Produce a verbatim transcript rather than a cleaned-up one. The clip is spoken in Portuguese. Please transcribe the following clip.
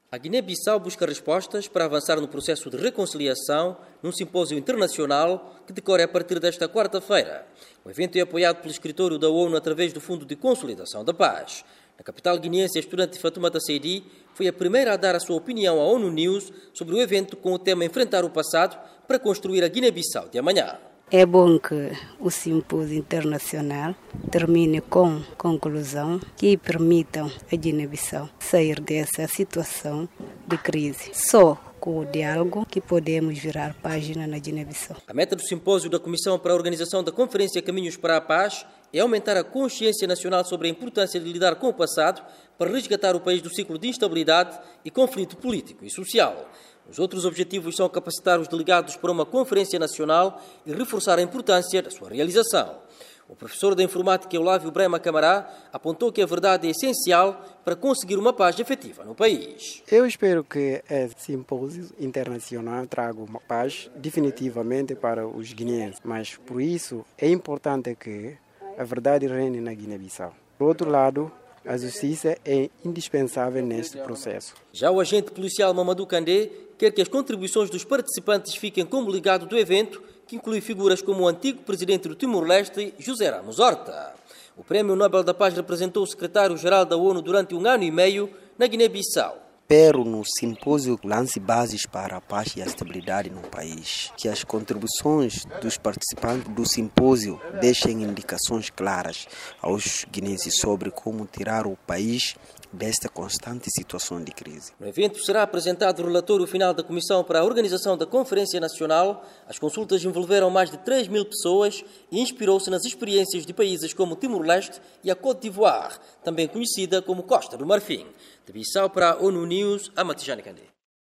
A Guiné-Bissau busca respostas para avançar no processo de reconciliação num simpósio internacional que decorre a partir desta quarta-feira. O evento é apoiado pelo escritório da ONU através do Fundo de Consolidação da Paz. Na capital guineense, a estudante Fatoumata Seydi foi a primeira a dar a sua opinião à ONU News sobre o evento com o tema Enfrentar o Passado para construir a Guiné-Bissau de amanhã. É bom que o simpósio internacional termine com conclusão que permitam a Guiné-Bissau sair dessa situação de crise. Só com o diálogo que podemos virar página na Guiné-Bissau. A meta do simpósio da Comissão para a Organização da Conferência Caminhos para a Paz é aumentar a consciência nacional sobre a importância de lidar com o passado para resgatar o país do ciclo de instabilidade e conflito político e social. Os outros objetivos são capacitar os delegados para uma conferência nacional e reforçar a importância da sua realização. O professor da informática Eulávio Brema Camará apontou que a verdade é essencial para conseguir uma paz efetiva no país. Eu espero que esse simpósio internacional traga uma paz definitivamente para os guineenses, mas por isso é importante que a verdade reine na Guiné-Bissau. Por outro lado, a justiça é indispensável neste processo. Já o agente policial Mamadou Kandé quer que as contribuições dos participantes fiquem como legado do evento, que inclui figuras como o antigo presidente do Timor-Leste, José Ramos Horta. O Prémio Nobel da Paz representou o secretário-geral da ONU durante um ano e meio na Guiné-Bissau. Espero no simpósio lance bases para a paz e a estabilidade no país. Que as contribuições dos participantes do simpósio deixem indicações claras aos guineenses sobre como tirar o país desta constante situação de crise. No evento será apresentado o relatório final da Comissão para a Organização da Conferência Nacional. As consultas envolveram mais de três mil pessoas e inspirou-se nas experiências de países como Timor-Leste e a Côte d'Ivoire, também conhecida como Costa do Marfim. De Bissau para a ONU News, Amatijane Kandé.